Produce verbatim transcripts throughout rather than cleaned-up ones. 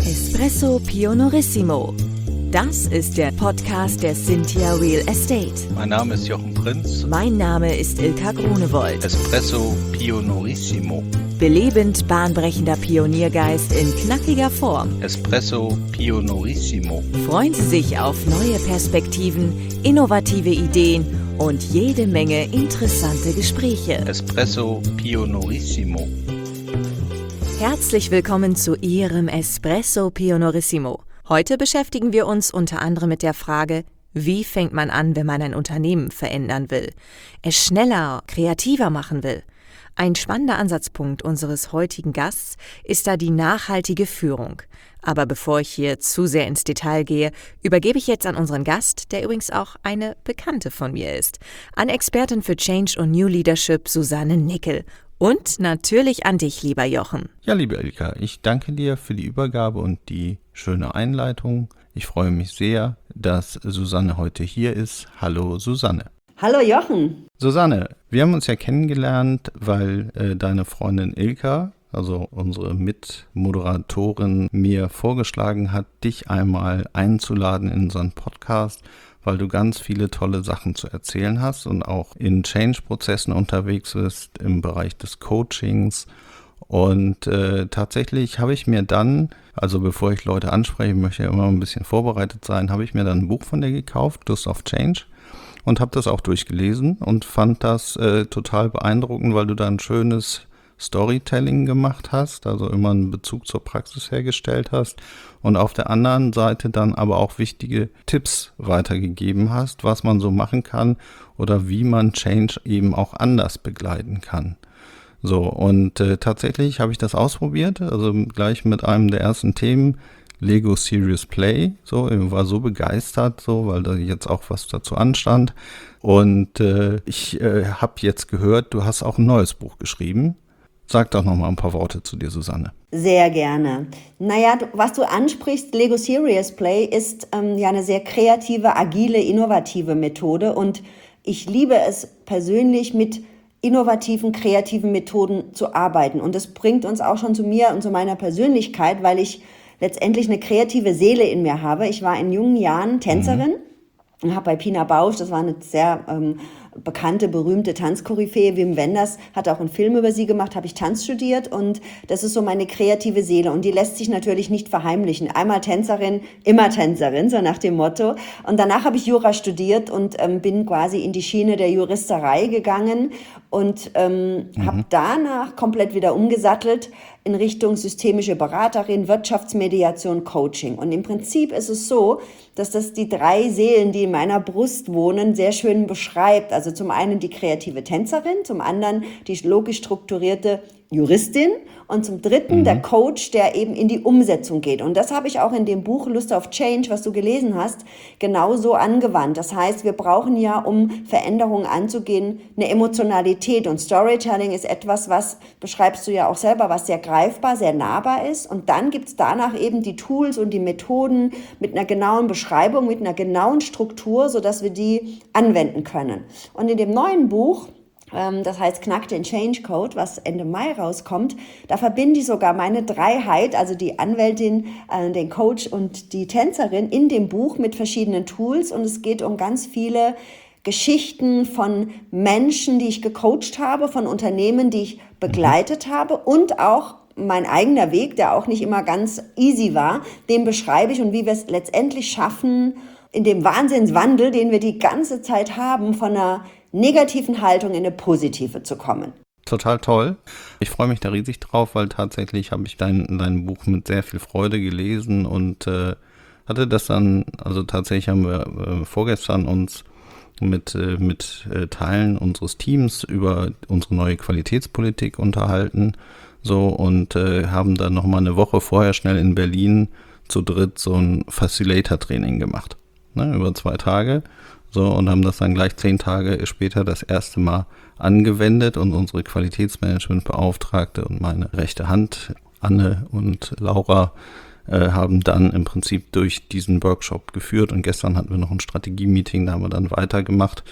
Espresso Pionorissimo. Das ist der Podcast der Cynthia Real Estate. Mein Name ist Jochen Prinz. Mein Name ist Ilka Grunewold. Espresso Pionorissimo. Belebend bahnbrechender Pioniergeist in knackiger Form. Espresso Pionorissimo. Freuen Sie sich auf neue Perspektiven, innovative Ideen und jede Menge interessante Gespräche. Espresso Pionorissimo. Herzlich willkommen zu Ihrem Espresso Pionorissimo. Heute beschäftigen wir uns unter anderem mit der Frage, wie fängt man an, wenn man ein Unternehmen verändern will, es schneller, kreativer machen will. Ein spannender Ansatzpunkt unseres heutigen Gasts ist da die nachhaltige Führung. Aber bevor ich hier zu sehr ins Detail gehe, übergebe ich jetzt an unseren Gast, der übrigens auch eine Bekannte von mir ist, an Expertin für Change und New Leadership Susanne Nickel. Und natürlich an dich, lieber Jochen. Ja, liebe Ilka, ich danke dir für die Übergabe und die schöne Einleitung. Ich freue mich sehr, dass Susanne heute hier ist. Hallo Susanne. Hallo Jochen. Susanne, wir haben uns ja kennengelernt, weil äh, deine Freundin Ilka, also unsere Mitmoderatorin, mir vorgeschlagen hat, dich einmal einzuladen in unseren Podcast, weil du ganz viele tolle Sachen zu erzählen hast und auch in Change-Prozessen unterwegs bist im Bereich des Coachings. Und äh, tatsächlich habe ich mir dann, also bevor ich Leute anspreche, möchte ich ja immer ein bisschen vorbereitet sein, habe ich mir dann ein Buch von dir gekauft, Lust auf Change, und habe das auch durchgelesen und fand das äh, total beeindruckend, weil du da ein schönes Storytelling gemacht hast, also immer einen Bezug zur Praxis hergestellt hast und auf der anderen Seite dann aber auch wichtige Tipps weitergegeben hast, was man so machen kann oder wie man Change eben auch anders begleiten kann. So, und äh, tatsächlich habe ich das ausprobiert, also gleich mit einem der ersten Themen, Lego Serious Play, so, ich war so begeistert, so, weil da jetzt auch was dazu anstand und äh, ich äh, habe jetzt gehört, du hast auch ein neues Buch geschrieben. Sag doch noch mal ein paar Worte zu dir, Susanne. Sehr gerne. Naja, du, was du ansprichst, Lego Serious Play, ist ähm, ja eine sehr kreative, agile, innovative Methode und ich liebe es persönlich, mit innovativen, kreativen Methoden zu arbeiten. Und das bringt uns auch schon zu mir und zu meiner Persönlichkeit, weil ich letztendlich eine kreative Seele in mir habe. Ich war in jungen Jahren Tänzerin und habe bei Pina Bausch, das war eine sehr ähm, bekannte, berühmte Tanzkoryphäe, Wim Wenders hat auch einen Film über sie gemacht, habe ich Tanz studiert und das ist so meine kreative Seele und die lässt sich natürlich nicht verheimlichen. Einmal Tänzerin, immer Tänzerin, so nach dem Motto. Und danach habe ich Jura studiert und ähm, bin quasi in die Schiene der Juristerei gegangen und ähm, mhm. habe danach komplett wieder umgesattelt in Richtung systemische Beraterin, Wirtschaftsmediation, Coaching. Und im Prinzip ist es so, dass das die drei Seelen, die in meiner Brust wohnen, sehr schön beschreibt. Also zum einen die kreative Tänzerin, zum anderen die logisch strukturierte Juristin und zum dritten mhm. der Coach, der eben in die Umsetzung geht. Und das habe ich auch in dem Buch Lust auf Change, was du gelesen hast, genauso angewandt. Das heißt, wir brauchen ja, um Veränderungen anzugehen, eine Emotionalität. Und Storytelling ist etwas, was, beschreibst du ja auch selber, was sehr greifbar, sehr nahbar ist. Und dann gibt es danach eben die Tools und die Methoden mit einer genauen Beschreibung, mit einer genauen Struktur, sodass wir die anwenden können. Und in dem neuen Buch, das heißt Knack den Change Code, was Ende Mai rauskommt, da verbinde ich sogar meine Dreiheit, also die Anwältin, den Coach und die Tänzerin in dem Buch mit verschiedenen Tools und es geht um ganz viele Geschichten von Menschen, die ich gecoacht habe, von Unternehmen, die ich begleitet habe und auch mein eigener Weg, der auch nicht immer ganz easy war, den beschreibe ich und wie wir es letztendlich schaffen, in dem Wahnsinnswandel, den wir die ganze Zeit haben, von einer negativen Haltung in eine positive zu kommen. Total toll. Ich freue mich da riesig drauf, weil tatsächlich habe ich dein, dein Buch mit sehr viel Freude gelesen und äh, hatte das dann, also tatsächlich haben wir äh, vorgestern uns mit, äh, mit äh, Teilen unseres Teams über unsere neue Qualitätspolitik unterhalten, so und äh, haben dann nochmal eine Woche vorher schnell in Berlin zu dritt so ein Facilitator-Training gemacht, ne, über zwei Tage. So, und haben das dann gleich zehn Tage später das erste Mal angewendet und unsere Qualitätsmanagementbeauftragte und meine rechte Hand, Anne und Laura, äh, haben dann im Prinzip durch diesen Workshop geführt und gestern hatten wir noch ein Strategie-Meeting, da haben wir dann weitergemacht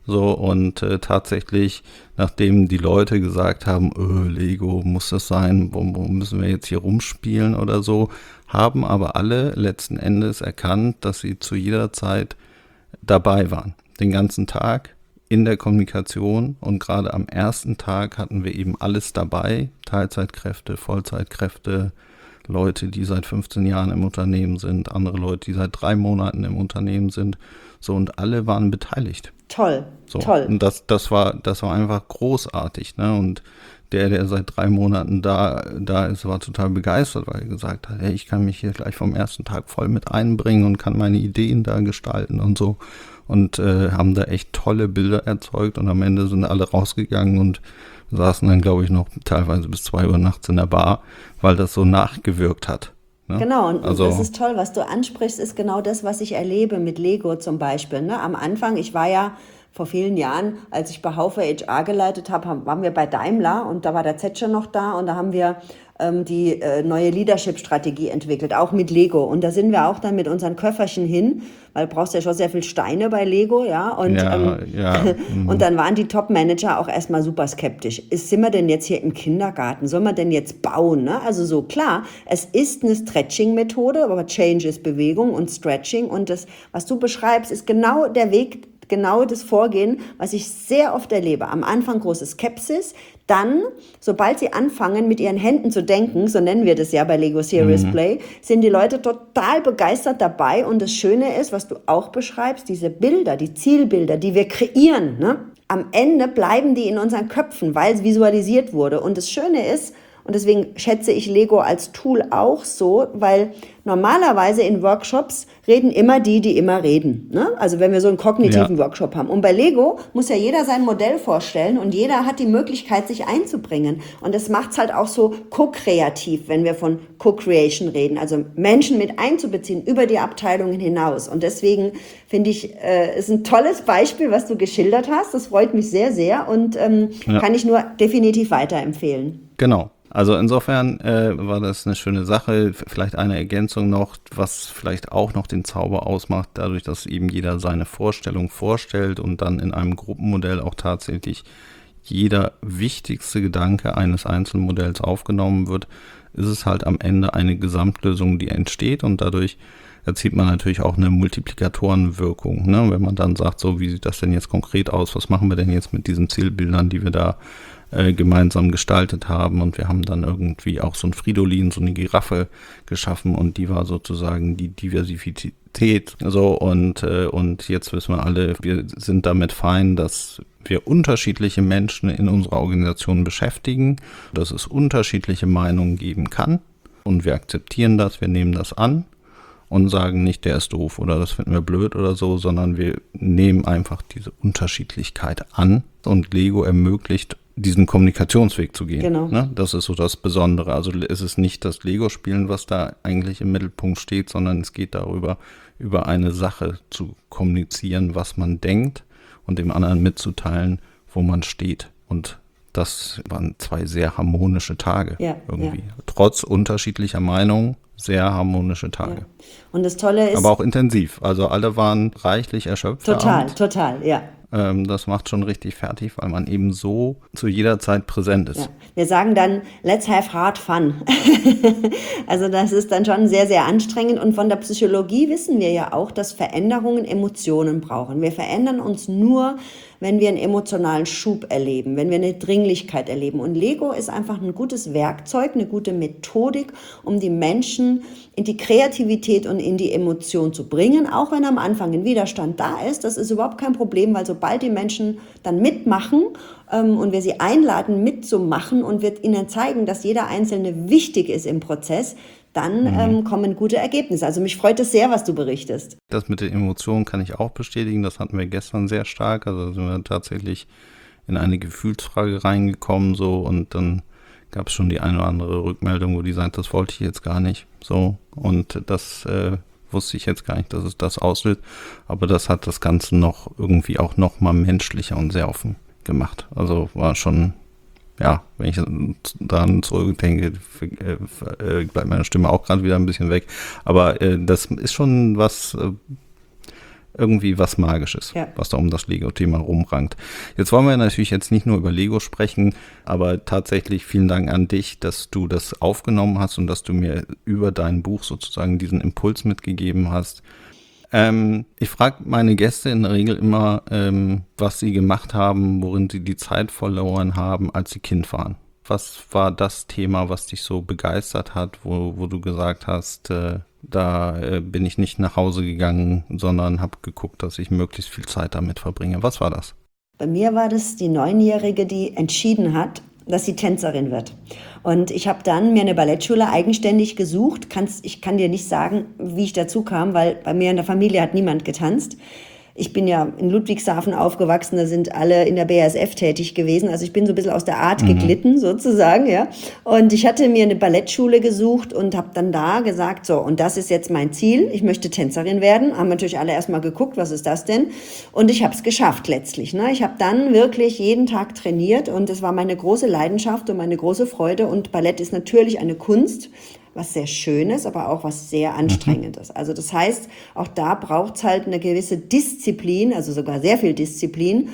So, und äh, tatsächlich, nachdem die Leute gesagt haben, öh, Lego, muss das sein, wo, wo müssen wir jetzt hier rumspielen oder so, haben aber alle letzten Endes erkannt, dass sie zu jeder Zeit dabei waren. Den ganzen Tag in der Kommunikation, und gerade am ersten Tag hatten wir eben alles dabei, Teilzeitkräfte, Vollzeitkräfte, Leute, die seit fünfzehn Jahren im Unternehmen sind, andere Leute, die seit drei Monaten im Unternehmen sind, so, und alle waren beteiligt. Toll, so, toll. Und das, das war, das war einfach großartig, ne? Und der, der seit drei Monaten da, da ist, war total begeistert, weil er gesagt hat, hey, ich kann mich hier gleich vom ersten Tag voll mit einbringen und kann meine Ideen da gestalten und so. Und äh, haben da echt tolle Bilder erzeugt, und am Ende sind alle rausgegangen und saßen dann, glaube ich, noch teilweise bis zwei Uhr nachts in der Bar, weil das so nachgewirkt hat. Ne? Genau, und also, das ist toll, was du ansprichst, ist genau das, was ich erlebe mit Lego zum Beispiel. Ne? Am Anfang, ich war ja vor vielen Jahren, als ich bei Haufe H R geleitet habe, waren wir bei Daimler, und da war der Zetsche noch da, und da haben wir ähm, die äh, neue Leadership-Strategie entwickelt, auch mit Lego. Und da sind wir auch dann mit unseren Köfferchen hin, weil du brauchst ja schon sehr viel Steine bei Lego, ja. Und, ja, ähm, ja. Mhm. und dann waren die Top-Manager auch erstmal super skeptisch. Ist, sind wir denn jetzt hier im Kindergarten? Sollen wir denn jetzt bauen? Ne? Also so, klar, es ist eine Stretching-Methode, aber Change ist Bewegung und Stretching. Und das, was du beschreibst, ist genau der Weg, genau das Vorgehen, was ich sehr oft erlebe. Am Anfang große Skepsis, dann, sobald sie anfangen, mit ihren Händen zu denken, so nennen wir das ja bei Lego Serious mhm. Play, sind die Leute total begeistert dabei. Und das Schöne ist, was du auch beschreibst, diese Bilder, die Zielbilder, die wir kreieren, ne? Am Ende bleiben die in unseren Köpfen, weil es visualisiert wurde. Und das Schöne ist, und deswegen schätze ich Lego als Tool auch so, weil normalerweise in Workshops reden immer die, die immer reden. Ne? Also wenn wir so einen kognitiven ja. Workshop haben. Und bei Lego muss ja jeder sein Modell vorstellen, und jeder hat die Möglichkeit, sich einzubringen. Und das macht es halt auch so ko-kreativ, wenn wir von Co-Creation reden. Also Menschen mit einzubeziehen über die Abteilungen hinaus. Und deswegen finde ich, äh, ist ein tolles Beispiel, was du geschildert hast. Das freut mich sehr, sehr, und ähm, ja. kann ich nur definitiv weiterempfehlen. Genau. Also insofern äh, war das eine schöne Sache. Vielleicht eine Ergänzung noch, was vielleicht auch noch den Zauber ausmacht, dadurch, dass eben jeder seine Vorstellung vorstellt und dann in einem Gruppenmodell auch tatsächlich jeder wichtigste Gedanke eines einzelnen Modells aufgenommen wird, ist es halt am Ende eine Gesamtlösung, die entsteht, und dadurch erzielt man natürlich auch eine Multiplikatorenwirkung, ne? Wenn man dann sagt, so, wie sieht das denn jetzt konkret aus? Was machen wir denn jetzt mit diesen Zielbildern, die wir da äh, gemeinsam gestaltet haben? Und wir haben dann irgendwie auch so ein Fridolin, so eine Giraffe geschaffen, und die war sozusagen die Diversität. So, und, äh, und jetzt wissen wir alle, wir sind damit fein, dass wir unterschiedliche Menschen in unserer Organisation beschäftigen, dass es unterschiedliche Meinungen geben kann, und wir akzeptieren das, wir nehmen das an. Und sagen nicht, der ist doof oder das finden wir blöd oder so, sondern wir nehmen einfach diese Unterschiedlichkeit an, und Lego ermöglicht, diesen Kommunikationsweg zu gehen. Genau. Ne? Das ist so das Besondere. Also es ist nicht das Lego-Spielen, was da eigentlich im Mittelpunkt steht, sondern es geht darüber, über eine Sache zu kommunizieren, was man denkt, und dem anderen mitzuteilen, wo man steht. Und das waren zwei sehr harmonische Tage ja, irgendwie. Ja. Trotz unterschiedlicher Meinungen. Sehr harmonische Tage. Ja. Und das Tolle ist... Aber auch intensiv. Also alle waren reichlich erschöpft. Total, total, ja. Ähm, das macht schon richtig fertig, weil man eben so zu jeder Zeit präsent ist. Ja. Wir sagen dann, let's have hard fun. Also das ist dann schon sehr, sehr anstrengend. Und von der Psychologie wissen wir ja auch, dass Veränderungen Emotionen brauchen. Wir verändern uns nur, wenn wir einen emotionalen Schub erleben, wenn wir eine Dringlichkeit erleben. Und Lego ist einfach ein gutes Werkzeug, eine gute Methodik, um die Menschen in die Kreativität und in die Emotion zu bringen, auch wenn am Anfang ein Widerstand da ist. Das ist überhaupt kein Problem, weil sobald die Menschen dann mitmachen ähm, und wir sie einladen, mitzumachen, und wir ihnen zeigen, dass jeder Einzelne wichtig ist im Prozess, dann mhm. ähm, kommen gute Ergebnisse. Also mich freut es sehr, was du berichtest. Das mit den Emotionen kann ich auch bestätigen. Das hatten wir gestern sehr stark. Also sind wir tatsächlich in eine Gefühlsfrage reingekommen, so, und dann gab es schon die eine oder andere Rückmeldung, wo die sagt, das wollte ich jetzt gar nicht. So, und das äh, wusste ich jetzt gar nicht, dass es das auslöst. Aber das hat das Ganze noch irgendwie auch noch mal menschlicher und sehr offen gemacht. Also war schon... Ja, wenn ich daran zurückdenke, äh, bleibt meine Stimme auch gerade wieder ein bisschen weg. Aber äh, das ist schon was, äh, irgendwie was Magisches, ja. was da um das Lego-Thema rumrankt. Jetzt wollen wir natürlich jetzt nicht nur über Lego sprechen, aber tatsächlich vielen Dank an dich, dass du das aufgenommen hast und dass du mir über dein Buch sozusagen diesen Impuls mitgegeben hast. Ähm, ich frage meine Gäste in der Regel immer, ähm, was sie gemacht haben, worin sie die Zeit verloren haben, als sie Kind waren. Was war das Thema, was dich so begeistert hat, wo, wo du gesagt hast, äh, da äh, bin ich nicht nach Hause gegangen, sondern habe geguckt, dass ich möglichst viel Zeit damit verbringe. Was war das? Bei mir war das die Neunjährige, die entschieden hat, dass sie Tänzerin wird. Und ich habe dann mir eine Ballettschule eigenständig gesucht. Kannst, ich kann dir nicht sagen, wie ich dazu kam, weil bei mir in der Familie hat niemand getanzt. Ich bin ja in Ludwigshafen aufgewachsen, da sind alle in der B A S F tätig gewesen. Also ich bin so ein bisschen aus der Art mhm. geglitten sozusagen, ja. Und ich hatte mir eine Ballettschule gesucht und habe dann da gesagt, so, und das ist jetzt mein Ziel, ich möchte Tänzerin werden. Haben natürlich alle erstmal geguckt, was ist das denn? Und ich habe es geschafft letztlich, ne? Ich habe dann wirklich jeden Tag trainiert und es war meine große Leidenschaft und meine große Freude. Und Ballett ist natürlich eine Kunst, was sehr Schönes, aber auch was sehr Anstrengendes. Also das heißt, auch da braucht es halt eine gewisse Disziplin, also sogar sehr viel Disziplin,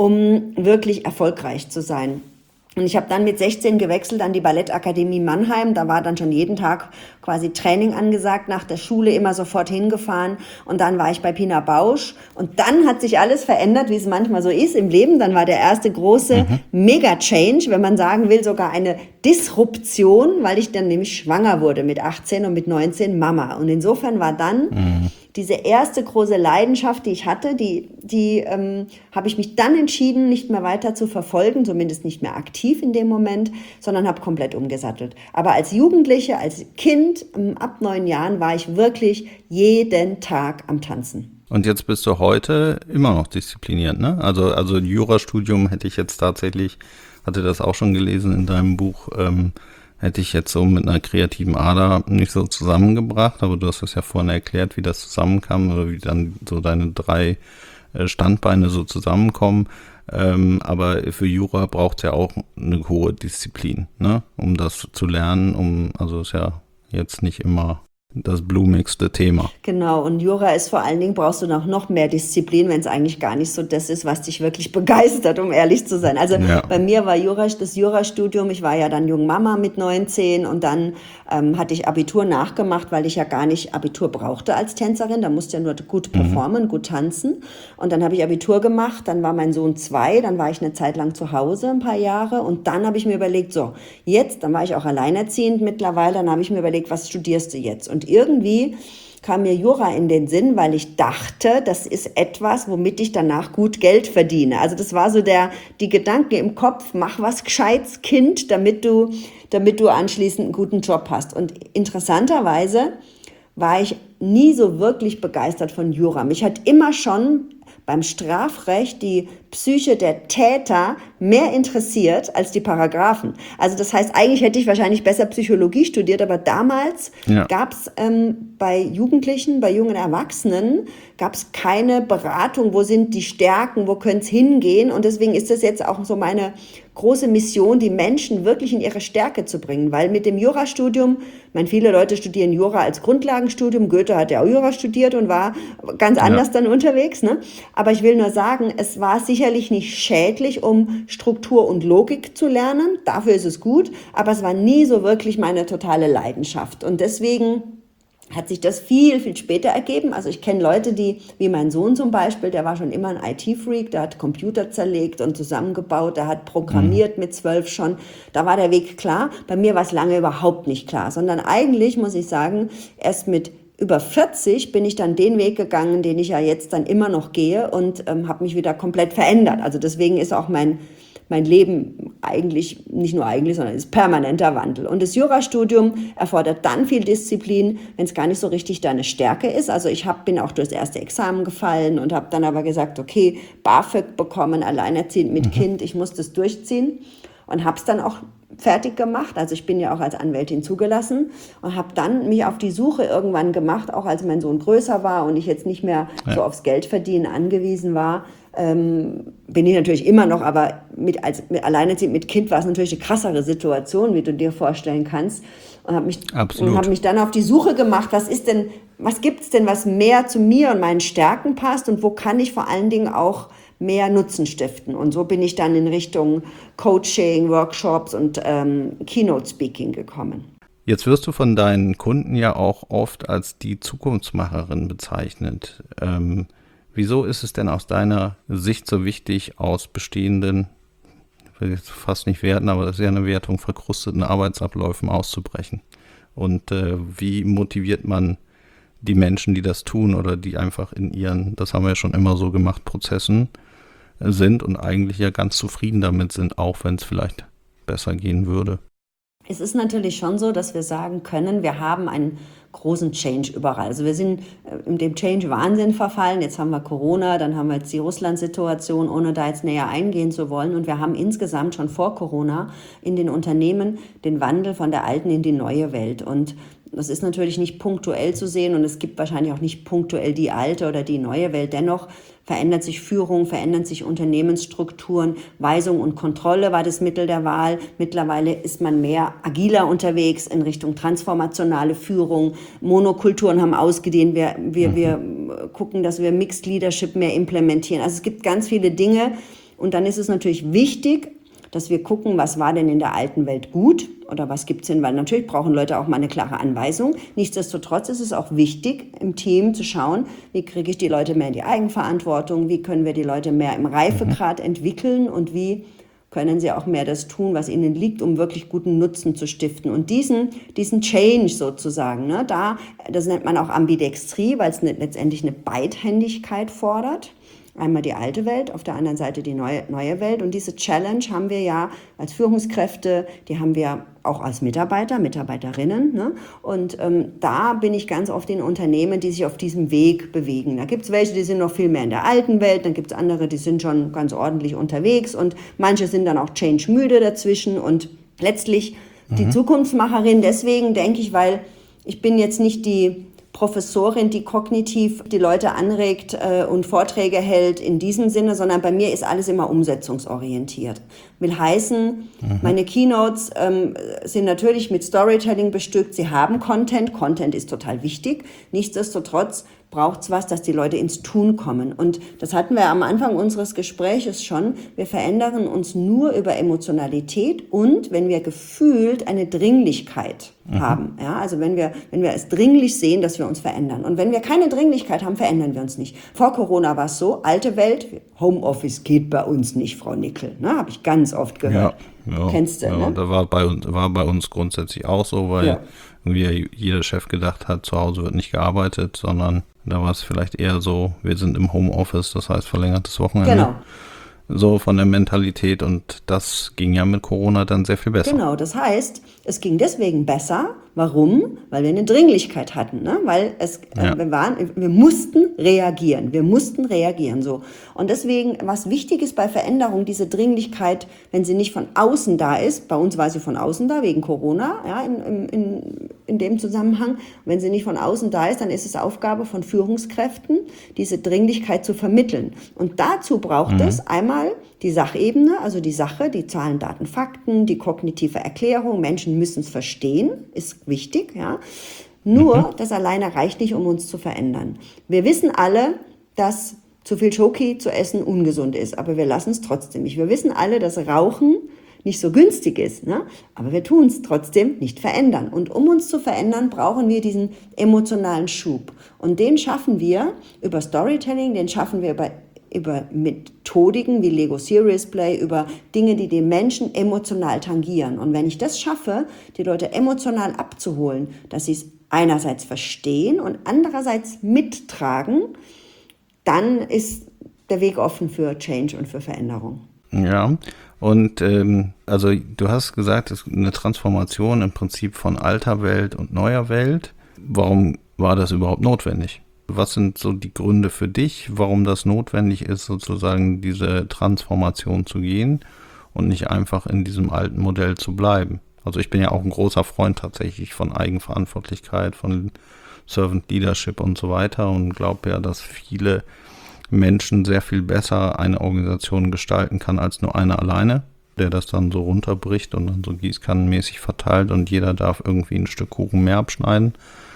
um wirklich erfolgreich zu sein. Und ich habe dann mit sechzehn gewechselt an die Ballettakademie Mannheim. Da war dann schon jeden Tag quasi Training angesagt, nach der Schule immer sofort hingefahren. Und dann war ich bei Pina Bausch. Und dann hat sich alles verändert, wie es manchmal so ist im Leben. Dann war der erste große mhm. Mega-Change, wenn man sagen will, sogar eine Disruption, weil ich dann nämlich schwanger wurde mit achtzehn und mit neunzehn Mama. Und insofern war dann mhm. diese erste große Leidenschaft, die ich hatte, die, die ähm, habe ich mich dann entschieden, nicht mehr weiter zu verfolgen, zumindest nicht mehr aktiv in dem Moment, sondern habe komplett umgesattelt. Aber als Jugendliche, als Kind, ähm, ab neun Jahren, war ich wirklich jeden Tag am Tanzen. Und jetzt bist du heute immer noch diszipliniert, ne? Also, also Jurastudium hätte ich jetzt tatsächlich, hatte das auch schon gelesen in deinem Buch, ähm, hätte ich jetzt so mit einer kreativen Ader nicht so zusammengebracht, aber du hast es ja vorhin erklärt, wie das zusammenkam oder wie dann so deine drei Standbeine so zusammenkommen. Ähm, aber für Jura braucht es ja auch eine hohe Disziplin, ne? Um das zu lernen, um, also ist ja jetzt nicht immer das blumigste Thema. Genau, und Jura ist vor allen Dingen, brauchst du noch, noch mehr Disziplin, wenn es eigentlich gar nicht so das ist, was dich wirklich begeistert, um ehrlich zu sein. Also ja. Bei mir war Jura, das Jurastudium, ich war ja dann Jungmama mit neunzehn und dann ähm, hatte ich Abitur nachgemacht, weil ich ja gar nicht Abitur brauchte als Tänzerin, da musste ja nur gut performen, mhm. gut tanzen. Und dann habe ich Abitur gemacht, dann war mein Sohn zwei, dann war ich eine Zeit lang zu Hause, ein paar Jahre und dann habe ich mir überlegt, so, jetzt, dann war ich auch alleinerziehend mittlerweile, dann habe ich mir überlegt, was studierst du jetzt? Und Und irgendwie kam mir Jura in den Sinn, weil ich dachte, das ist etwas, womit ich danach gut Geld verdiene. Also das war so der, die Gedanke im Kopf, mach was Gescheites, Kind, damit du, damit du anschließend einen guten Job hast. Und interessanterweise war ich nie so wirklich begeistert von Jura. Mich hat immer schon beim Strafrecht die Psyche der Täter mehr interessiert als die Paragraphen. Also das heißt, eigentlich hätte ich wahrscheinlich besser Psychologie studiert, aber damals ja. gab es ähm, bei Jugendlichen, bei jungen Erwachsenen, gab es keine Beratung, wo sind die Stärken, wo könnte es hingehen. Und deswegen ist das jetzt auch so meine große Mission, die Menschen wirklich in ihre Stärke zu bringen. Weil mit dem Jurastudium, ich meine, viele Leute studieren Jura als Grundlagenstudium. Goethe hat ja auch Jura studiert und war ganz anders ja. dann unterwegs, ne? Aber ich will nur sagen, es war sicherlich nicht schädlich, um Struktur und Logik zu lernen. Dafür ist es gut. Aber es war nie so wirklich meine totale Leidenschaft. Und deswegen hat sich das viel, viel später ergeben. Also ich kenne Leute, die, wie mein Sohn zum Beispiel, der war schon immer ein I T-Freak, der hat Computer zerlegt und zusammengebaut, der hat programmiert mit zwölf schon. Da war der Weg klar. Bei mir war es lange überhaupt nicht klar, sondern eigentlich, muss ich sagen, erst mit über vierzig bin ich dann den Weg gegangen, den ich ja jetzt dann immer noch gehe und ähm, habe mich wieder komplett verändert. Also deswegen ist auch mein Mein Leben eigentlich, nicht nur eigentlich, sondern ist permanenter Wandel. Und das Jurastudium erfordert dann viel Disziplin, wenn es gar nicht so richtig deine Stärke ist. Also ich hab, bin auch durchs erste Examen gefallen und habe dann aber gesagt, okay, BAföG bekommen, alleinerziehend mit mhm. Kind, ich muss das durchziehen. Und habe es dann auch fertig gemacht. Also ich bin ja auch als Anwältin zugelassen und habe dann mich auf die Suche irgendwann gemacht, auch als mein Sohn größer war und ich jetzt nicht mehr ja. so aufs Geldverdienen angewiesen war. Ähm, bin ich natürlich immer noch, aber mit, als mit alleinerziehend mit Kind war es natürlich eine krassere Situation, wie du dir vorstellen kannst. Und habe mich, und hab mich dann auf die Suche gemacht, was ist denn, was gibt's denn, was mehr zu mir und meinen Stärken passt und wo kann ich vor allen Dingen auch mehr Nutzen stiften. Und so bin ich dann in Richtung Coaching, Workshops und ähm, Keynote Speaking gekommen. Jetzt wirst du von deinen Kunden ja auch oft als die Zukunftsmacherin bezeichnet. Ähm, wieso ist es denn aus deiner Sicht so wichtig, aus bestehenden, ich will jetzt fast nicht werten, aber das ist ja eine Wertung, verkrusteten Arbeitsabläufen auszubrechen? Und äh, wie motiviert man die Menschen, die das tun oder die einfach in ihren, das haben wir ja schon immer so gemacht, Prozessen sind und eigentlich ja ganz zufrieden damit sind, auch wenn es vielleicht besser gehen würde? Es ist natürlich schon so, dass wir sagen können, wir haben einen großen Change überall. Also wir sind in dem Change-Wahnsinn verfallen. Jetzt haben wir Corona, dann haben wir jetzt die Russland-Situation, ohne da jetzt näher eingehen zu wollen. Und wir haben insgesamt schon vor Corona in den Unternehmen den Wandel von der alten in die neue Welt. Und das ist natürlich nicht punktuell zu sehen und es gibt wahrscheinlich auch nicht punktuell die alte oder die neue Welt. Dennoch verändert sich Führung, verändern sich Unternehmensstrukturen. Weisung und Kontrolle war das Mittel der Wahl. Mittlerweile ist man mehr agiler unterwegs in Richtung transformationale Führung. Monokulturen haben ausgedehnt. Wir, wir, wir gucken, dass wir Mixed Leadership mehr implementieren. Also es gibt ganz viele Dinge. Und dann ist es natürlich wichtig, dass wir gucken, was war denn in der alten Welt gut oder was gibt's denn, weil natürlich brauchen Leute auch mal eine klare Anweisung. Nichtsdestotrotz ist es auch wichtig, im Team zu schauen, wie kriege ich die Leute mehr in die Eigenverantwortung, wie können wir die Leute mehr im Reifegrad entwickeln und wie können sie auch mehr das tun, was ihnen liegt, um wirklich guten Nutzen zu stiften. Und diesen, diesen Change sozusagen, ne, da, das nennt man auch Ambidextrie, weil es ne, letztendlich eine Beidhändigkeit fordert. Einmal die alte Welt, auf der anderen Seite die neue, neue Welt. Und diese Challenge haben wir ja als Führungskräfte, die haben wir auch als Mitarbeiter, Mitarbeiterinnen. Ne? Und ähm, da bin ich ganz oft in Unternehmen, die sich auf diesem Weg bewegen. Da gibt es welche, die sind noch viel mehr in der alten Welt, dann gibt es andere, die sind schon ganz ordentlich unterwegs und manche sind dann auch change-müde dazwischen. Und letztlich mhm. die Zukunftsmacherin, deswegen denke ich, weil ich bin jetzt nicht die Professorin, die kognitiv die Leute anregt äh, und Vorträge hält in diesem Sinne, sondern bei mir ist alles immer umsetzungsorientiert. Will heißen, mhm. meine Keynotes ähm, sind natürlich mit Storytelling bestückt, sie haben Content, Content ist total wichtig, nichtsdestotrotz braucht es was, dass die Leute ins Tun kommen. Und das hatten wir am Anfang unseres Gespräches schon. Wir verändern uns nur über Emotionalität und wenn wir gefühlt eine Dringlichkeit mhm. haben. Ja, also wenn wir, wenn wir es dringlich sehen, dass wir uns verändern. Und wenn wir keine Dringlichkeit haben, verändern wir uns nicht. Vor Corona war es so, alte Welt, Homeoffice geht bei uns nicht, Frau Nickel. Ne, habe ich ganz oft gehört. Ja, ja, Kennst du, ja, ne? Da war bei uns, war bei uns grundsätzlich auch so, weil ja. irgendwie jeder Chef gedacht hat, zu Hause wird nicht gearbeitet, sondern da war es vielleicht eher so, wir sind im Homeoffice, das heißt verlängertes Wochenende. Genau. So von der Mentalität und das ging ja mit Corona dann sehr viel besser. Genau, das heißt, es ging deswegen besser. Warum? Weil wir eine Dringlichkeit hatten, ne? Weil es, ja. äh, wir waren, wir mussten reagieren, wir mussten reagieren, so. Und deswegen, was wichtig ist bei Veränderung, diese Dringlichkeit, wenn sie nicht von außen da ist, bei uns war sie von außen da, wegen Corona, ja, in, in, in dem Zusammenhang, wenn sie nicht von außen da ist, dann ist es Aufgabe von Führungskräften, diese Dringlichkeit zu vermitteln. Und dazu braucht mhm. es einmal die Sachebene, also die Sache, die Zahlen, Daten, Fakten, die kognitive Erklärung, Menschen müssen es verstehen, ist wichtig, ja. Nur, mhm. das alleine reicht nicht, um uns zu verändern. Wir wissen alle, dass zu viel Schoki zu essen ungesund ist, aber wir lassen es trotzdem nicht. Wir wissen alle, dass Rauchen nicht so günstig ist, ne? Aber wir tun es trotzdem nicht verändern. Und um uns zu verändern, brauchen wir diesen emotionalen Schub. Und den schaffen wir über Storytelling, den schaffen wir über über Methodiken wie Lego Serious Play, über Dinge, die den Menschen emotional tangieren. Und wenn ich das schaffe, die Leute emotional abzuholen, dass sie es einerseits verstehen und andererseits mittragen, dann ist der Weg offen für Change und für Veränderung. Ja, und ähm, also du hast gesagt, es ist eine Transformation im Prinzip von alter Welt und neuer Welt. Warum war das überhaupt notwendig? Was sind so die Gründe für dich, warum das notwendig ist, sozusagen diese Transformation zu gehen und nicht einfach in diesem alten Modell zu bleiben? Also ich bin ja auch ein großer Freund tatsächlich von Eigenverantwortlichkeit, von Servant Leadership und so weiter und glaube ja, dass viele Menschen sehr viel besser eine Organisation gestalten kann als nur einer alleine, der das dann so runterbricht und dann so gießkannenmäßig verteilt und jeder darf irgendwie ein Stück Kuchen mehr abschneiden.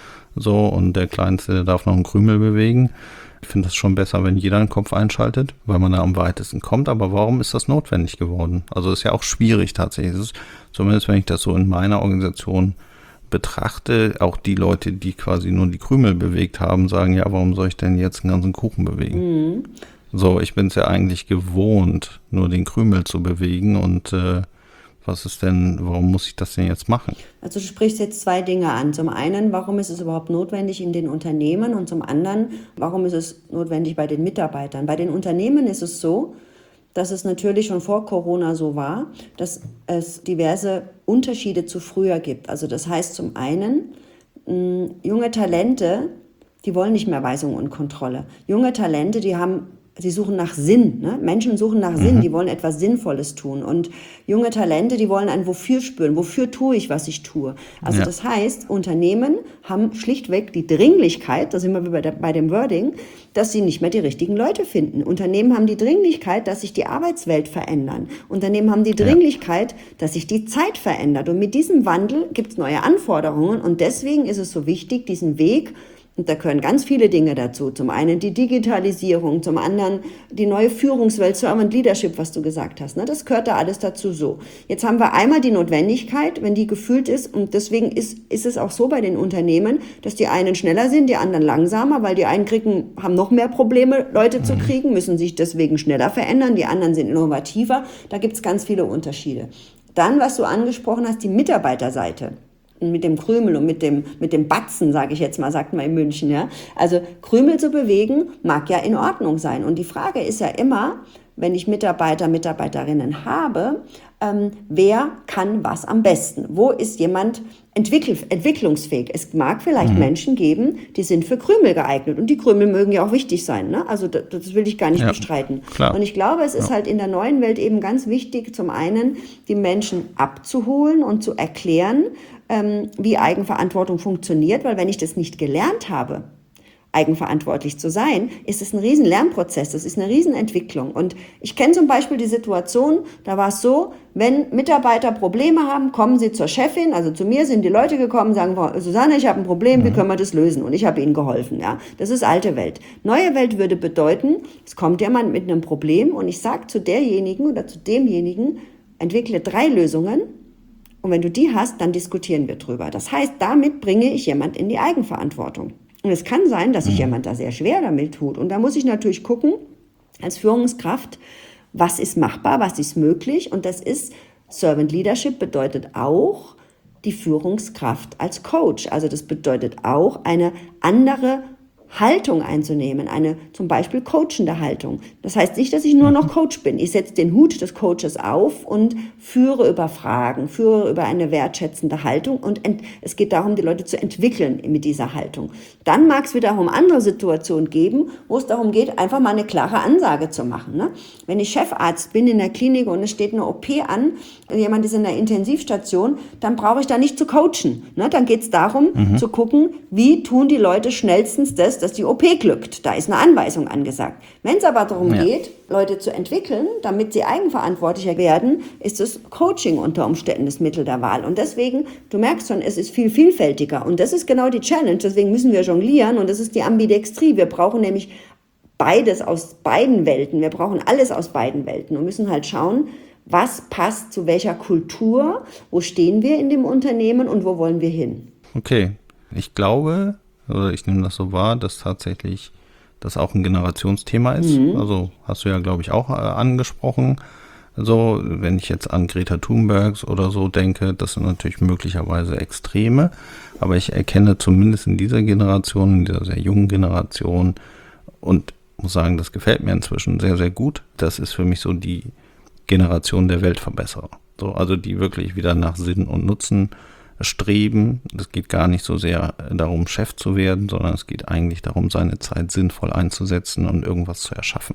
So, und der Kleinste, der darf noch einen Krümel bewegen. Ich finde das schon besser, wenn jeder den Kopf einschaltet, weil man da am weitesten kommt. Aber warum ist das notwendig geworden? Also ist ja auch schwierig tatsächlich. Es ist, zumindest wenn ich das so in meiner Organisation betrachte, auch die Leute, die quasi nur die Krümel bewegt haben, sagen, ja, warum soll ich denn jetzt einen ganzen Kuchen bewegen? Mhm. So, ich bin es ja eigentlich gewohnt, nur den Krümel zu bewegen und äh, was ist denn, warum muss ich das denn jetzt machen? Also du sprichst jetzt zwei Dinge an. Zum einen, warum ist es überhaupt notwendig in den Unternehmen und zum anderen, warum ist es notwendig bei den Mitarbeitern? Bei den Unternehmen ist es so, dass es natürlich schon vor Corona so war, dass es diverse Unterschiede zu früher gibt. Also das heißt zum einen, mh, junge Talente, die wollen nicht mehr Weisung und Kontrolle. Junge Talente, die haben Sie suchen nach Sinn. Ne? Menschen suchen nach Sinn, mhm. die wollen etwas Sinnvolles tun. Und junge Talente, die wollen ein Wofür spüren. Wofür tue ich, was ich tue? Also ja. Das heißt, Unternehmen haben schlichtweg die Dringlichkeit, da sind wir bei, der, bei dem Wording, dass sie nicht mehr die richtigen Leute finden. Unternehmen haben die Dringlichkeit, dass sich die Arbeitswelt verändern. Unternehmen haben die Dringlichkeit, ja. dass sich die Zeit verändert. Und mit diesem Wandel gibt es neue Anforderungen. Und deswegen ist es so wichtig, diesen Weg, und da gehören ganz viele Dinge dazu. Zum einen die Digitalisierung, zum anderen die neue Führungswelt, Servant Leadership, was du gesagt hast. Das gehört da alles dazu so. Jetzt haben wir einmal die Notwendigkeit, wenn die gefühlt ist, und deswegen ist, ist es auch so bei den Unternehmen, dass die einen schneller sind, die anderen langsamer, weil die einen kriegen, haben noch mehr Probleme, Leute zu kriegen, müssen sich deswegen schneller verändern, die anderen sind innovativer. Da gibt es ganz viele Unterschiede. Dann, was du angesprochen hast, die Mitarbeiterseite. Mit dem Krümel und mit dem, mit dem Batzen, sage ich jetzt mal, sagt man in München. Ja? Also Krümel zu bewegen, mag ja in Ordnung sein. Und die Frage ist ja immer, wenn ich Mitarbeiter, Mitarbeiterinnen habe, ähm, wer kann was am besten? Wo ist jemand entwickl- entwicklungsfähig? Es mag vielleicht mhm. Menschen geben, die sind für Krümel geeignet. Und die Krümel mögen ja auch wichtig sein. Ne? Also das, das will ich gar nicht ja, bestreiten. Klar. Und ich glaube, es ist ja. halt in der neuen Welt eben ganz wichtig, zum einen die Menschen abzuholen und zu erklären, ähm, wie Eigenverantwortung funktioniert. Weil wenn ich das nicht gelernt habe, eigenverantwortlich zu sein, ist es ein riesen Lernprozess, das ist eine riesen Entwicklung. Und ich kenne zum Beispiel die Situation, da war es so, wenn Mitarbeiter Probleme haben, kommen sie zur Chefin, also zu mir sind die Leute gekommen, sagen, Susanne, ich habe ein Problem, wie können wir das lösen? Und ich habe ihnen geholfen. Ja, das ist alte Welt. Neue Welt würde bedeuten, es kommt jemand mit einem Problem und ich sage zu derjenigen oder zu demjenigen, entwickle drei Lösungen und wenn du die hast, dann diskutieren wir drüber. Das heißt, damit bringe ich jemand in die Eigenverantwortung. Und es kann sein, dass sich jemand da sehr schwer damit tut. Und da muss ich natürlich gucken, als Führungskraft, was ist machbar, was ist möglich. Und das ist, Servant Leadership bedeutet auch die Führungskraft als Coach. Also das bedeutet auch eine andere Haltung einzunehmen, eine zum Beispiel coachende Haltung. Das heißt nicht, dass ich nur noch Coach bin. Ich setze den Hut des Coaches auf und führe über Fragen, führe über eine wertschätzende Haltung und ent- es geht darum, die Leute zu entwickeln mit dieser Haltung. Dann mag es wiederum andere Situationen geben, wo es darum geht, einfach mal eine klare Ansage zu machen. Ne? Wenn ich Chefarzt bin in der Klinik und es steht eine O P an, jemand ist in der Intensivstation, dann brauche ich da nicht zu coachen. Ne? Dann geht es darum, mhm. zu gucken, wie tun die Leute schnellstens das, dass die O P glückt. Da ist eine Anweisung angesagt. Wenn es aber darum ja. geht, Leute zu entwickeln, damit sie eigenverantwortlicher werden, ist das Coaching unter Umständen das Mittel der Wahl. Und deswegen, du merkst schon, es ist viel vielfältiger. Und das ist genau die Challenge. Deswegen müssen wir jonglieren. Und das ist die Ambidextrie. Wir brauchen nämlich beides aus beiden Welten. Wir brauchen alles aus beiden Welten und müssen halt schauen, was passt zu welcher Kultur, wo stehen wir in dem Unternehmen und wo wollen wir hin. Okay, ich glaube, oder ich nehme das so wahr, dass tatsächlich das auch ein Generationsthema ist. Mhm. Also hast du ja, glaube ich, auch äh, angesprochen. Also wenn ich jetzt an Greta Thunberg oder so denke, das sind natürlich möglicherweise Extreme, aber ich erkenne zumindest in dieser Generation, in dieser sehr jungen Generation und muss sagen, das gefällt mir inzwischen sehr, sehr gut. Das ist für mich so die Generation der Weltverbesserer. So, also die wirklich wieder nach Sinn und Nutzen streben. Es geht gar nicht so sehr darum, Chef zu werden, sondern es geht eigentlich darum, seine Zeit sinnvoll einzusetzen und irgendwas zu erschaffen.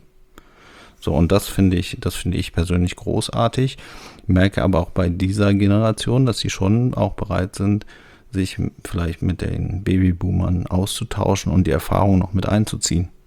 So, und das finde ich, das finde ich persönlich großartig. Ich merke aber auch bei dieser Generation, dass sie schon auch bereit sind, sich vielleicht mit den Babyboomern auszutauschen und die Erfahrung noch mit einzuziehen.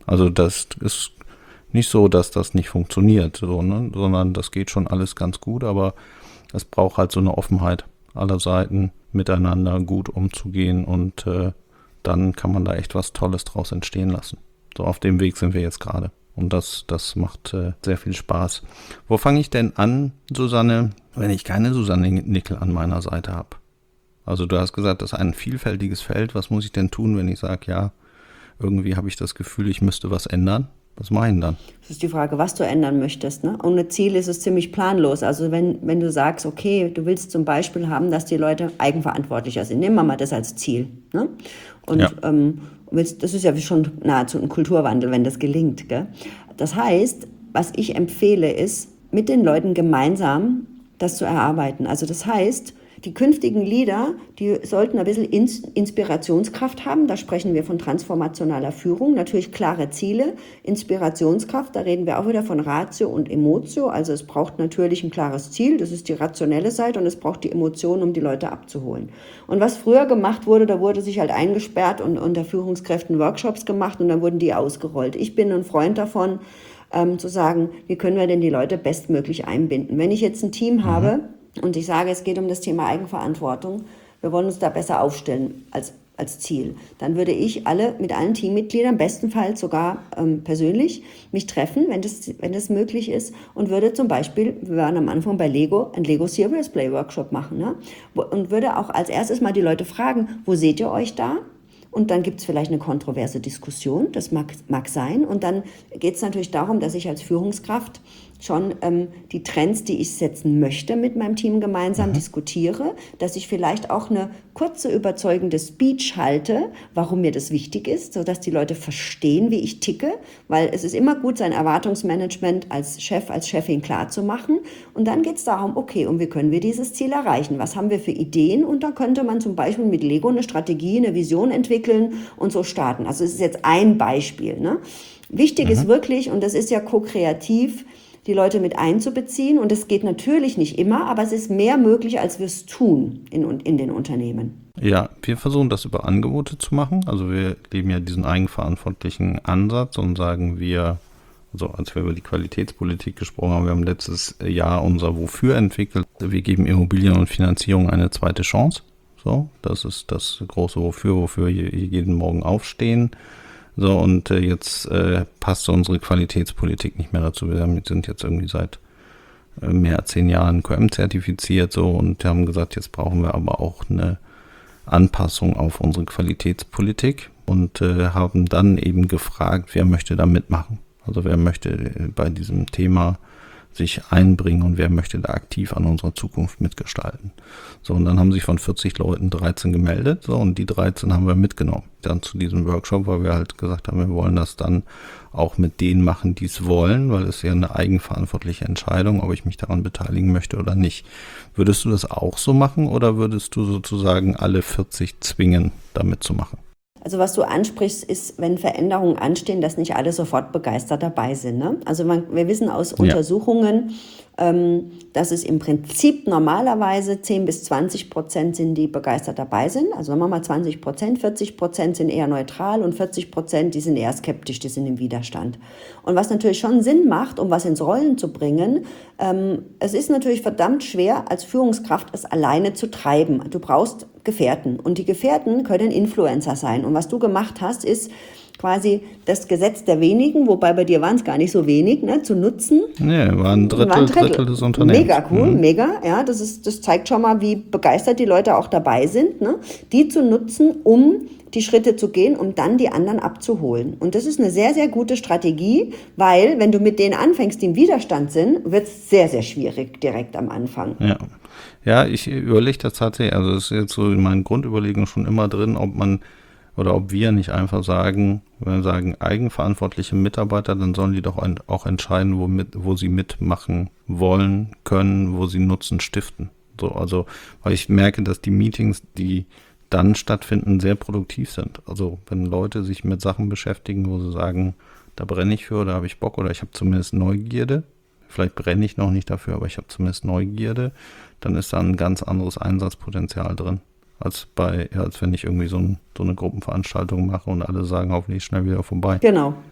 Also das ist nicht so, dass das nicht funktioniert, so, ne? Sondern das geht schon alles ganz gut, aber es braucht halt so eine Offenheit aller Seiten, miteinander gut umzugehen und äh, dann kann man da echt was Tolles draus entstehen lassen. So auf dem Weg sind wir jetzt gerade und das, das macht äh, sehr viel Spaß. Wo fange ich denn an, Susanne, wenn ich keine Susanne Nickel an meiner Seite habe? Also du hast gesagt, das ist ein vielfältiges Feld. Was muss ich denn tun, wenn ich sage, ja, irgendwie habe ich das Gefühl, ich müsste was ändern? Was mache ich denn dann? Das ist die Frage, was du ändern möchtest. Ne? Ohne Ziel ist es ziemlich planlos. Also wenn, wenn du sagst, okay, du willst zum Beispiel haben, dass die Leute eigenverantwortlicher sind. Nehmen wir mal das als Ziel. Ne? Und ja. ähm, willst, das ist ja schon nahezu ein Kulturwandel, wenn das gelingt. Gell? Das heißt, was ich empfehle, ist, mit den Leuten gemeinsam das zu erarbeiten. Also das heißt, die künftigen Leader, die sollten ein bisschen Inspirationskraft haben. Da sprechen wir von transformationaler Führung. Natürlich klare Ziele, Inspirationskraft. Da reden wir auch wieder von Ratio und Emotio. Also es braucht natürlich ein klares Ziel. Das ist die rationelle Seite. Und es braucht die Emotionen, um die Leute abzuholen. Und was früher gemacht wurde, da wurde sich halt eingesperrt und unter Führungskräften Workshops gemacht und dann wurden die ausgerollt. Ich bin ein Freund davon, ähm, zu sagen, wie können wir denn die Leute bestmöglich einbinden. Wenn ich jetzt ein Team mhm. habe, und ich sage, es geht um das Thema Eigenverantwortung. Wir wollen uns da besser aufstellen als, als Ziel. Dann würde ich alle mit allen Teammitgliedern, bestenfalls sogar ähm, persönlich, mich treffen, wenn das, wenn das möglich ist. Und würde zum Beispiel, wir waren am Anfang bei Lego, ein Lego Serious Play Workshop machen. Ne? Und würde auch als erstes mal die Leute fragen, wo seht ihr euch da? Und dann gibt es vielleicht eine kontroverse Diskussion, das mag, mag sein. Und dann geht es natürlich darum, dass ich als Führungskraft schon ähm, die Trends, die ich setzen möchte, mit meinem Team gemeinsam mhm. diskutiere, dass ich vielleicht auch eine kurze, überzeugende Speech halte, warum mir das wichtig ist, sodass die Leute verstehen, wie ich ticke, weil es ist immer gut, sein Erwartungsmanagement als Chef, als Chefin klar zu machen. Und dann geht es darum, okay, und wie können wir dieses Ziel erreichen? Was haben wir für Ideen? Und da könnte man zum Beispiel mit Lego eine Strategie, eine Vision entwickeln und so starten. Also es ist jetzt ein Beispiel. Ne? Wichtig mhm. ist wirklich, und das ist ja ko-kreativ, die Leute mit einzubeziehen. Und es geht natürlich nicht immer, aber es ist mehr möglich, als wir es tun in, in den Unternehmen. Ja, wir versuchen das über Angebote zu machen. Also wir leben ja diesen eigenverantwortlichen Ansatz und sagen wir, also als wir über die Qualitätspolitik gesprochen haben, wir haben letztes Jahr unser Wofür entwickelt. Wir geben Immobilien und Finanzierung eine zweite Chance. So, das ist das große Wofür, wofür wir jeden Morgen aufstehen. So, und äh, jetzt äh, passt unsere Qualitätspolitik nicht mehr dazu. Wir haben, sind jetzt irgendwie seit äh, mehr als zehn Jahren Q M-zertifiziert so und haben gesagt, jetzt brauchen wir aber auch eine Anpassung auf unsere Qualitätspolitik und äh, haben dann eben gefragt, wer möchte da mitmachen. Also wer möchte äh, bei diesem Thema sich einbringen und wer möchte da aktiv an unserer Zukunft mitgestalten. So, und dann haben sich von vierzig Leuten dreizehn gemeldet, so, und die dreizehn haben wir mitgenommen. Dann zu diesem Workshop, weil wir halt gesagt haben, wir wollen das dann auch mit denen machen, die es wollen, weil es ja eine eigenverantwortliche Entscheidung, ob ich mich daran beteiligen möchte oder nicht. Würdest du das auch so machen oder würdest du sozusagen alle vierzig zwingen, da mitzumachen? Also was du ansprichst, ist, wenn Veränderungen anstehen, dass nicht alle sofort begeistert dabei sind. Ne? Also man, wir wissen aus ja. Untersuchungen, ähm, dass es im Prinzip normalerweise zehn bis zwanzig Prozent sind, die begeistert dabei sind. Also sagen wir mal zwanzig Prozent, vierzig Prozent sind eher neutral und vierzig Prozent, die sind eher skeptisch, die sind im Widerstand. Und was natürlich schon Sinn macht, um was ins Rollen zu bringen, ähm, es ist natürlich verdammt schwer, als Führungskraft es alleine zu treiben. Du brauchst Gefährten und die Gefährten können Influencer sein. Und was du gemacht hast, ist quasi das Gesetz der wenigen, wobei bei dir waren es gar nicht so wenig, ne, zu nutzen. Nee, war ein Drittel, war ein Drittel. Drittel des Unternehmens. Mega cool, mhm. mega. Ja, das ist, das zeigt schon mal, wie begeistert die Leute auch dabei sind, ne, die zu nutzen, um die Schritte zu gehen, um dann die anderen abzuholen. Und das ist eine sehr, sehr gute Strategie, weil wenn du mit denen anfängst, die im Widerstand sind, wird es sehr, sehr schwierig direkt am Anfang. Ja. Ja, ich überlege das tatsächlich, also das ist jetzt so in meinen Grundüberlegungen schon immer drin, ob man oder ob wir nicht einfach sagen, wenn wir sagen eigenverantwortliche Mitarbeiter, dann sollen die doch auch entscheiden, wo, mit, wo sie mitmachen wollen, können, wo sie Nutzen stiften. So, also, weil ich merke, dass die Meetings, die dann stattfinden, sehr produktiv sind. Also wenn Leute sich mit Sachen beschäftigen, wo sie sagen, da brenne ich für oder habe ich Bock oder ich habe zumindest Neugierde, vielleicht brenne ich noch nicht dafür, aber ich habe zumindest Neugierde, dann ist da ein ganz anderes Einsatzpotenzial drin, als bei, ja, als wenn ich irgendwie so, ein, so eine Gruppenveranstaltung mache und alle sagen, hoffentlich schnell wieder vorbei. Genau.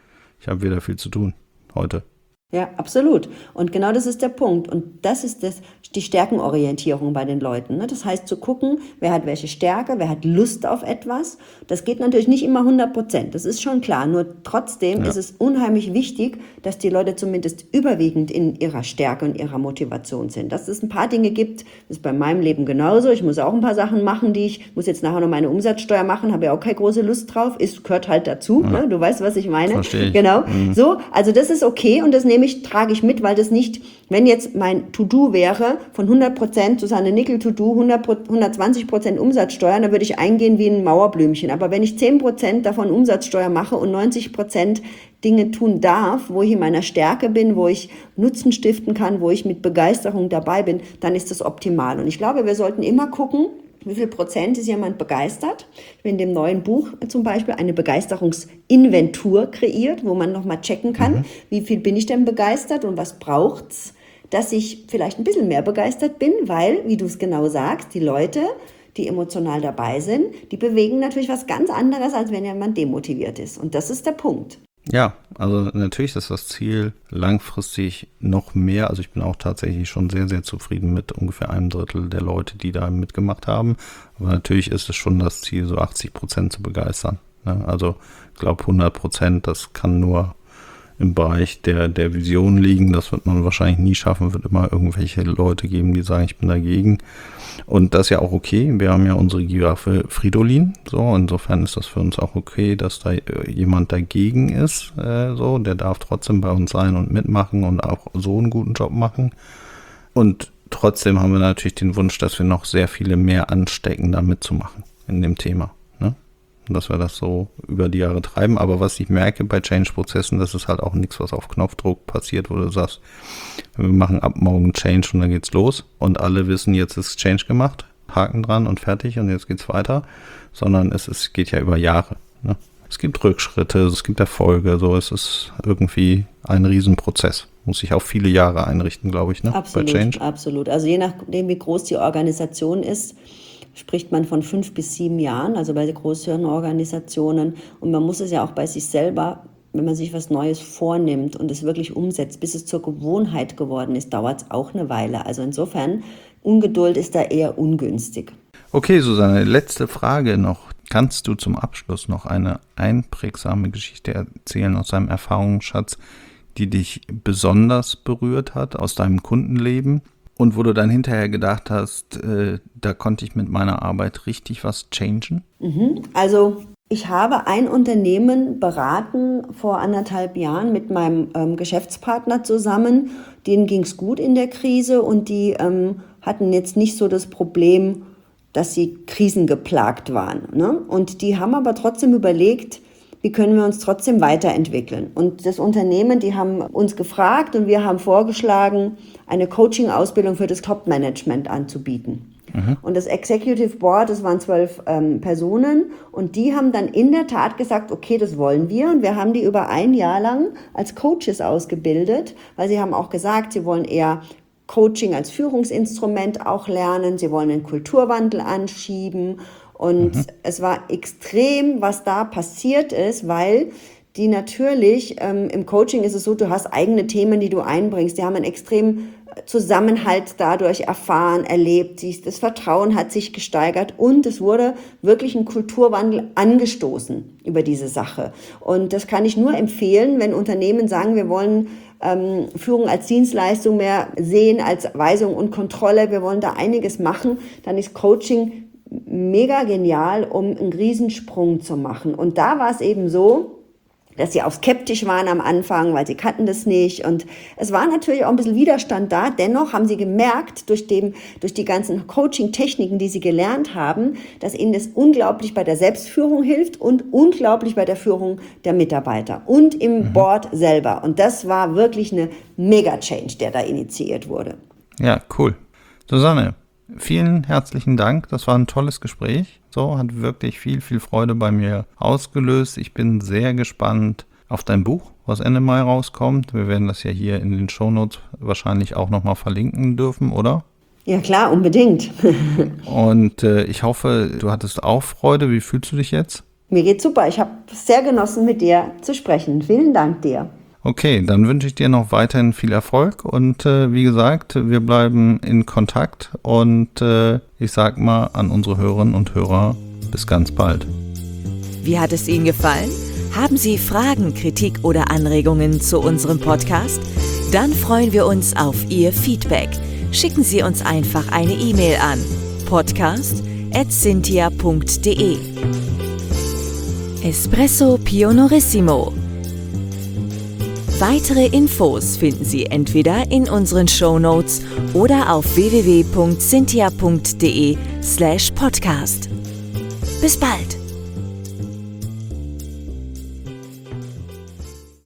ich habe wieder viel zu tun heute. Ja, absolut. Und genau das ist der Punkt. Und das ist das, die Stärkenorientierung bei den Leuten. Ne? Das heißt zu gucken, wer hat welche Stärke, wer hat Lust auf etwas. Das geht natürlich nicht immer hundert Prozent, das ist schon klar. Nur trotzdem ja. ist es unheimlich wichtig, dass die Leute zumindest überwiegend in ihrer Stärke und ihrer Motivation sind. Dass es ein paar Dinge gibt, das ist bei meinem Leben genauso. Ich muss auch ein paar Sachen machen, die ich, muss jetzt nachher noch meine Umsatzsteuer machen, habe ja auch keine große Lust drauf, ist, gehört halt dazu. Ja. Ne? Du weißt, was ich meine. Verstehe ich. Genau. Mhm. So, also das ist okay und das nehme ich, trage ich mit, weil das nicht, wenn jetzt mein To-Do wäre, von hundert Prozent Susanne Nickel To-Do, hundertzwanzig Prozent Umsatzsteuer, dann würde ich eingehen wie ein Mauerblümchen. Aber wenn ich zehn Prozent davon Umsatzsteuer mache und neunzig Prozent Dinge tun darf, wo ich in meiner Stärke bin, wo ich Nutzen stiften kann, wo ich mit Begeisterung dabei bin, dann ist das optimal. Und ich glaube, wir sollten immer gucken, wie viel Prozent ist jemand begeistert? Ich habe in dem neuen Buch zum Beispiel eine Begeisterungsinventur kreiert, wo man nochmal checken kann, mhm. wie viel bin ich denn begeistert und was braucht's, dass ich vielleicht ein bisschen mehr begeistert bin, weil, wie du es genau sagst, die Leute, die emotional dabei sind, die bewegen natürlich was ganz anderes, als wenn jemand demotiviert ist. Und das ist der Punkt. Ja, also natürlich ist das Ziel langfristig noch mehr. Also ich bin auch tatsächlich schon sehr, sehr zufrieden mit ungefähr einem Drittel der Leute, die da mitgemacht haben. Aber natürlich ist es schon das Ziel, so achtzig Prozent zu begeistern. Ne? Also ich glaube hundert Prozent, das kann nur im Bereich der, der Vision liegen. Das wird man wahrscheinlich nie schaffen. Wird immer irgendwelche Leute geben, die sagen, ich bin dagegen. Und das ist ja auch okay. Wir haben ja unsere Giraffe Fridolin. So, insofern ist das für uns auch okay, dass da jemand dagegen ist. Äh, so, der darf trotzdem bei uns sein und mitmachen und auch so einen guten Job machen. Und trotzdem haben wir natürlich den Wunsch, dass wir noch sehr viele mehr anstecken, da mitzumachen in dem Thema. Ne? Dass wir das so über die Jahre treiben. Aber was ich merke bei Change-Prozessen, das ist halt auch nichts, was auf Knopfdruck passiert, wo du sagst, wir machen ab morgen Change und dann geht's los. Und alle wissen, jetzt ist Change gemacht, Haken dran und fertig und jetzt geht's weiter. Sondern es ist, geht ja über Jahre. Ne? Es gibt Rückschritte, es gibt Erfolge. So, es ist irgendwie ein Riesenprozess. Muss sich auf viele Jahre einrichten, glaube ich, ne? Absolut, bei Change. Absolut. Also je nachdem, wie groß die Organisation ist, spricht man von fünf bis sieben Jahren, also bei größeren Organisationen. Und man muss es ja auch bei sich selber, wenn man sich was Neues vornimmt und es wirklich umsetzt, bis es zur Gewohnheit geworden ist, dauert es auch eine Weile. Also insofern, Ungeduld ist da eher ungünstig. Okay, Susanne, letzte Frage noch. Kannst du zum Abschluss noch eine einprägsame Geschichte erzählen aus deinem Erfahrungsschatz, die dich besonders berührt hat, aus deinem Kundenleben? Und wo du dann hinterher gedacht hast, äh, da konnte ich mit meiner Arbeit richtig was changen? Mhm. Also ich habe ein Unternehmen beraten vor anderthalb Jahren mit meinem ähm, Geschäftspartner zusammen. Denen ging es gut in der Krise und die ähm, hatten jetzt nicht so das Problem, dass sie krisengeplagt waren. Ne? Und die haben aber trotzdem überlegt, wie können wir uns trotzdem weiterentwickeln? Und das Unternehmen, die haben uns gefragt und wir haben vorgeschlagen, eine Coaching-Ausbildung für das Top-Management anzubieten. Mhm. Und das Executive Board, das waren zwölf ähm, Personen und die haben dann in der Tat gesagt, okay, das wollen wir. Und wir haben die über ein Jahr lang als Coaches ausgebildet, weil sie haben auch gesagt, sie wollen eher Coaching als Führungsinstrument auch lernen, sie wollen einen Kulturwandel anschieben. Und mhm. es war extrem, was da passiert ist, weil die natürlich, ähm, im Coaching ist es so, du hast eigene Themen, die du einbringst. Die haben einen extremen Zusammenhalt dadurch erfahren, erlebt. Das Vertrauen hat sich gesteigert und es wurde wirklich ein Kulturwandel angestoßen über diese Sache. Und das kann ich nur empfehlen, wenn Unternehmen sagen, wir wollen ähm, Führung als Dienstleistung mehr sehen, als Weisung und Kontrolle, wir wollen da einiges machen, dann ist Coaching mega genial, um einen Riesensprung zu machen. Und da war es eben so, dass sie auch skeptisch waren am Anfang, weil sie kannten das nicht. Und es war natürlich auch ein bisschen Widerstand da. Dennoch haben sie gemerkt, durch, dem, durch die ganzen Coaching-Techniken, die sie gelernt haben, dass ihnen das unglaublich bei der Selbstführung hilft und unglaublich bei der Führung der Mitarbeiter und im mhm. Board selber. Und das war wirklich eine Mega-Change, der da initiiert wurde. Ja, cool. Susanne, vielen herzlichen Dank. Das war ein tolles Gespräch. So, hat wirklich viel, viel Freude bei mir ausgelöst. Ich bin sehr gespannt auf dein Buch, was Ende Mai rauskommt. Wir werden das ja hier in den Shownotes wahrscheinlich auch nochmal verlinken dürfen, oder? Ja klar, unbedingt. Und äh, ich hoffe, du hattest auch Freude. Wie fühlst du dich jetzt? Mir geht's super. Ich habe sehr genossen, mit dir zu sprechen. Vielen Dank dir. Okay, dann wünsche ich dir noch weiterhin viel Erfolg und äh, wie gesagt, wir bleiben in Kontakt und äh, ich sag mal an unsere Hörerinnen und Hörer, bis ganz bald. Wie hat es Ihnen gefallen? Haben Sie Fragen, Kritik oder Anregungen zu unserem Podcast? Dann freuen wir uns auf Ihr Feedback. Schicken Sie uns einfach eine E-Mail an podcast at cynthia punkt de. Espresso Pionorissimo. Weitere Infos finden Sie entweder in unseren Shownotes oder auf w w w punkt cynthia punkt de slash podcast. Bis bald!